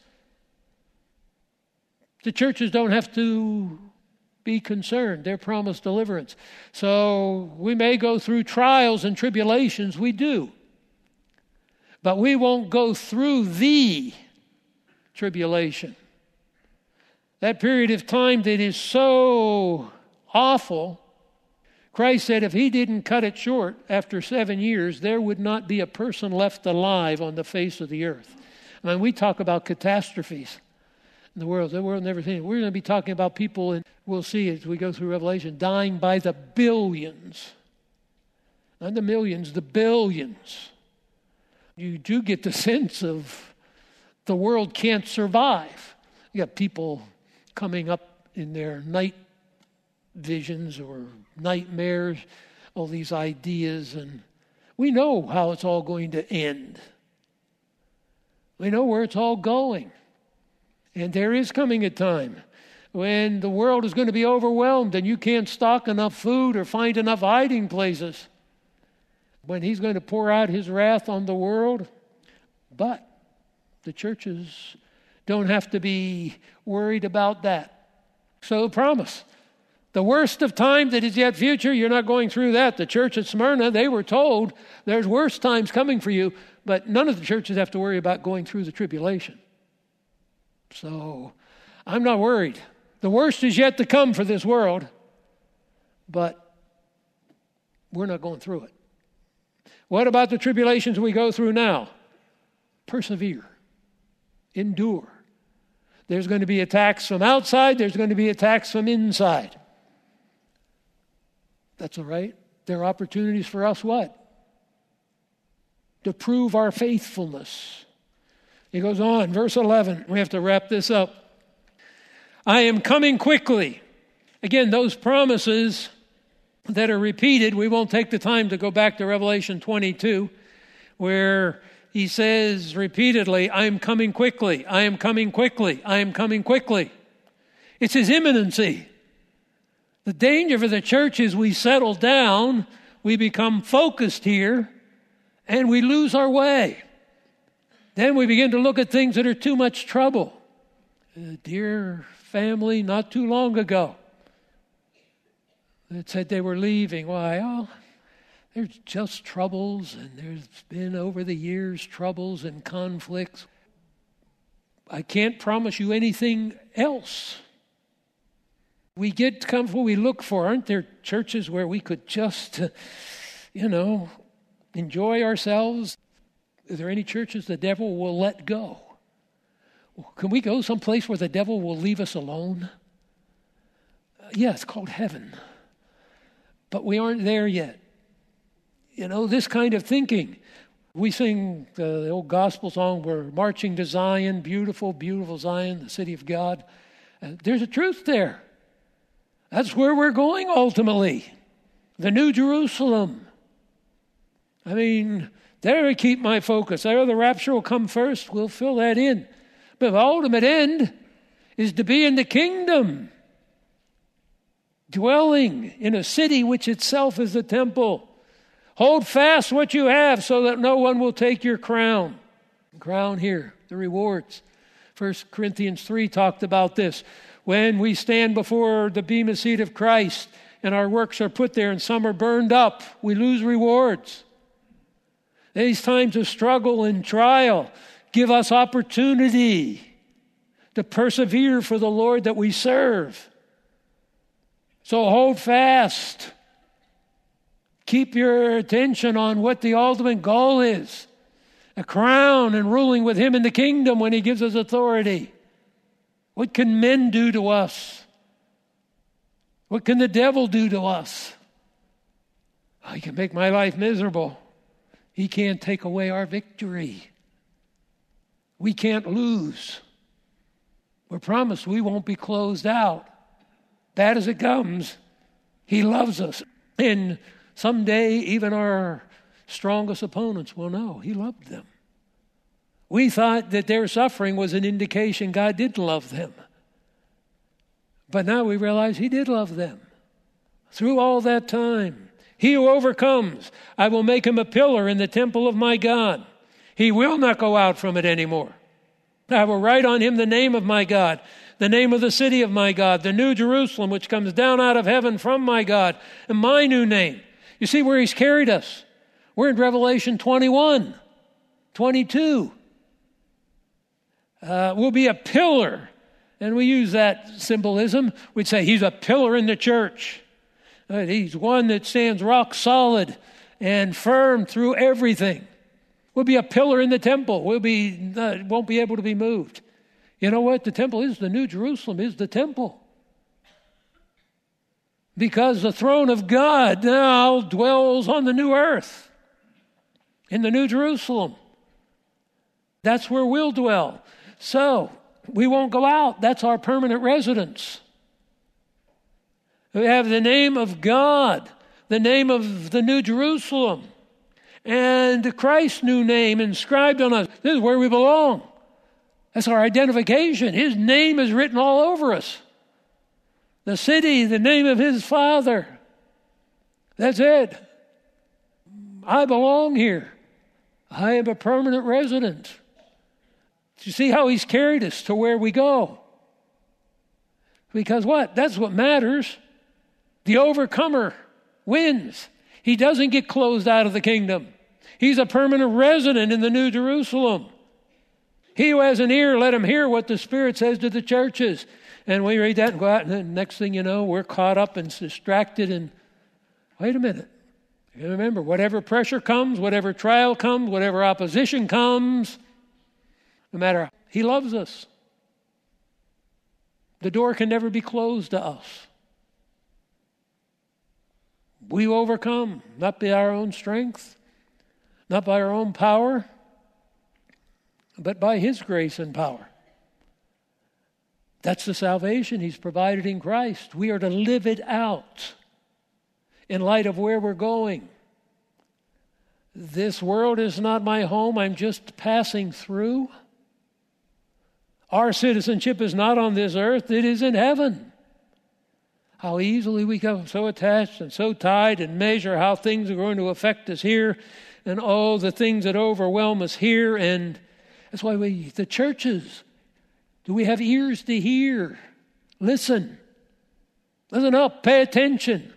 the churches don't have to be concerned. They're promised deliverance. So we may go through trials and tribulations. We do. But we won't go through the tribulation. That period of time that is so awful, Christ said if he didn't cut it short after 7 years, there would not be a person left alive on the face of the earth. I mean, we talk about catastrophes in the world. The world never seen it. We're going to be talking about people, and we'll see as we go through Revelation, dying by the billions. Not the millions, the billions. You do get the sense of the world can't survive. You got people coming up in their night visions or nightmares, all these ideas, and we know how it's all going to end. We know where it's all going. And there is coming a time when the world is going to be overwhelmed and you can't stock enough food or find enough hiding places. When he's going to pour out his wrath on the world. But the churches don't have to be worried about that. So promise. The worst of time that is yet future, you're not going through that. The church at Smyrna, they were told there's worse times coming for you, but none of the churches have to worry about going through the tribulation. So I'm not worried. The worst is yet to come for this world, but we're not going through it. What about the tribulations we go through now? Persevere. Endure. There's going to be attacks from outside. There's going to be attacks from inside. That's all right. There are opportunities for us what? To prove our faithfulness. He goes on, verse 11. We have to wrap this up. I am coming quickly. Again, those promises that are repeated, we won't take the time to go back to Revelation 22, where he says repeatedly, I am coming quickly, I am coming quickly, I am coming quickly. It's his imminency. The danger for the church is we settle down, we become focused here, and we lose our way. Then we begin to look at things that are too much trouble. A dear family not too long ago that said they were leaving. Why? Oh, there's just troubles, and there's been over the years troubles and conflicts. I can't promise you anything else. We get comfortable, we look for, aren't there churches where we could just, enjoy ourselves? Are there any churches the devil will let go? Can we go someplace where the devil will leave us alone? Yeah, it's called heaven. But we aren't there yet. This kind of thinking. We sing the old gospel song, we're marching to Zion, beautiful, beautiful Zion, the city of God. There's a truth there. That's where we're going ultimately. The New Jerusalem. There I keep my focus. There the rapture will come first. We'll fill that in. But the ultimate end is to be in the kingdom, dwelling in a city which itself is a temple. Hold fast what you have so that no one will take your crown. Crown here, the rewards. 1 Corinthians 3 talked about this. When we stand before the bema seat of Christ and our works are put there and some are burned up, we lose rewards. These times of struggle and trial give us opportunity to persevere for the Lord that we serve. So hold fast. Keep your attention on what the ultimate goal is. A crown and ruling with him in the kingdom when he gives us authority. What can men do to us? What can the devil do to us? Oh, he can make my life miserable. He can't take away our victory. We can't lose. We're promised we won't be closed out. Bad as it comes, he loves us. And someday even our strongest opponents will know he loved them. We thought that their suffering was an indication God didn't love them. But now we realize he did love them. Through all that time, he who overcomes, I will make him a pillar in the temple of my God. He will not go out from it anymore. I will write on him the name of my God, the name of the city of my God, the new Jerusalem, which comes down out of heaven from my God, and my new name. You see where he's carried us. We're in Revelation 21, 22. We'll be a pillar. And we use that symbolism. We'd say he's a pillar in the church. He's one that stands rock solid and firm through everything. We'll be a pillar in the temple. Won't be able to be moved. You know what? The temple is the New Jerusalem, is the temple. Because the throne of God now dwells on the new earth, in the New Jerusalem. That's where we'll dwell. So, we won't go out. That's our permanent residence. We have the name of God, the name of the New Jerusalem, and Christ's new name inscribed on us. This is where we belong. That's our identification. His name is written all over us. The city, the name of his Father. That's it. I belong here. I am a permanent resident. Do you see how he's carried us to where we go? Because what? That's what matters. The overcomer wins. He doesn't get closed out of the kingdom. He's a permanent resident in the New Jerusalem. He who has an ear, let him hear what the Spirit says to the churches. And we read that and go out, and then next thing you know, we're caught up and distracted. And wait a minute. You remember, whatever pressure comes, whatever trial comes, whatever opposition comes, no matter, he loves us. The door can never be closed to us. We overcome, not by our own strength, not by our own power, but by His grace and power. That's the salvation He's provided in Christ. We are to live it out in light of where we're going. This world is not my home. I'm just passing through. Our citizenship is not on this earth. It is in heaven. How easily we become so attached and so tied and measure how things are going to affect us here, and the things that overwhelm us here. And that's why the churches, do we have ears to hear? Listen. Listen up. Pay attention.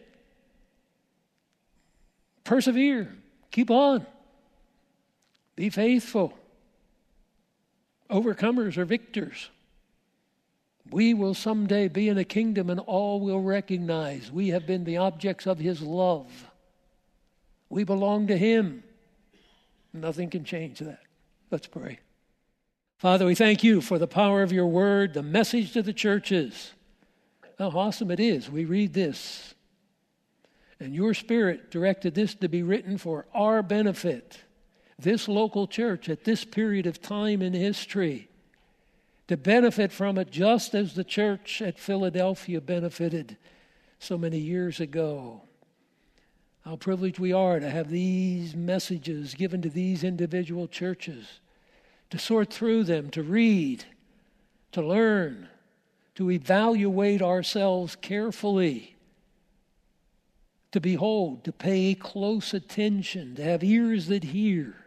Persevere. Keep on. Be faithful. Overcomers are victors. We will someday be in a kingdom and all will recognize we have been the objects of His love. We belong to Him. Nothing can change that. Let's pray. Father, we thank You for the power of Your word, the message to the churches. How awesome it is. We read this. And Your Spirit directed this to be written for our benefit. This local church at this period of time in history, to benefit from it just as the church at Philadelphia benefited so many years ago. How privileged we are to have these messages given to these individual churches, to sort through them, to read, to learn, to evaluate ourselves carefully, to behold, to pay close attention, to have ears that hear,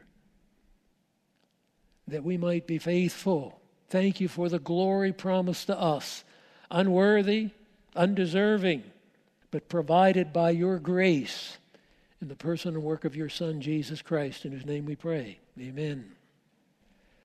that we might be faithful. Thank You for the glory promised to us, unworthy, undeserving, but provided by Your grace in the person and work of Your Son, Jesus Christ, in whose name we pray. Amen.